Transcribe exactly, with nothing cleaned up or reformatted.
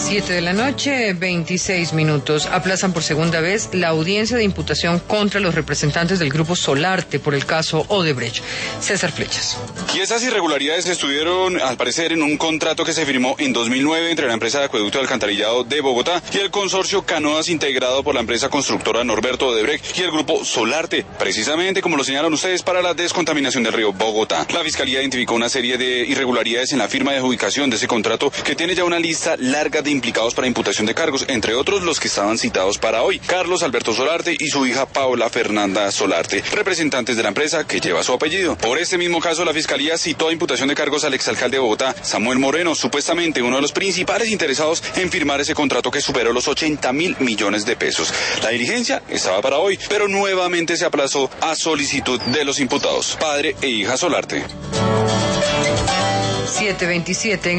Siete de la noche, veintiséis minutos. Aplazan por segunda vez la audiencia de imputación contra los representantes del grupo Solarte por el caso Odebrecht. César Flechas. Y esas irregularidades estuvieron, al parecer, en un contrato que se firmó en dos mil nueve entre la empresa de acueducto y alcantarillado de Bogotá y el consorcio Canoas, integrado por la empresa constructora Norberto Odebrecht y el grupo Solarte, precisamente como lo señalan ustedes, para la descontaminación del río Bogotá. La Fiscalía identificó una serie de irregularidades en la firma de adjudicación de ese contrato, que tiene ya una lista larga de implicados para imputación de cargos, entre otros los que estaban citados para hoy: Carlos Alberto Solarte y su hija Paola Fernanda Solarte, representantes de la empresa que lleva su apellido. Por este mismo caso, la Fiscalía citó a imputación de cargos al exalcalde de Bogotá, Samuel Moreno, supuestamente uno de los principales interesados en firmar ese contrato que superó los ochenta mil millones de pesos. La diligencia estaba para hoy, pero nuevamente se aplazó a solicitud de los imputados, padre e hija Solarte. siete veintisiete.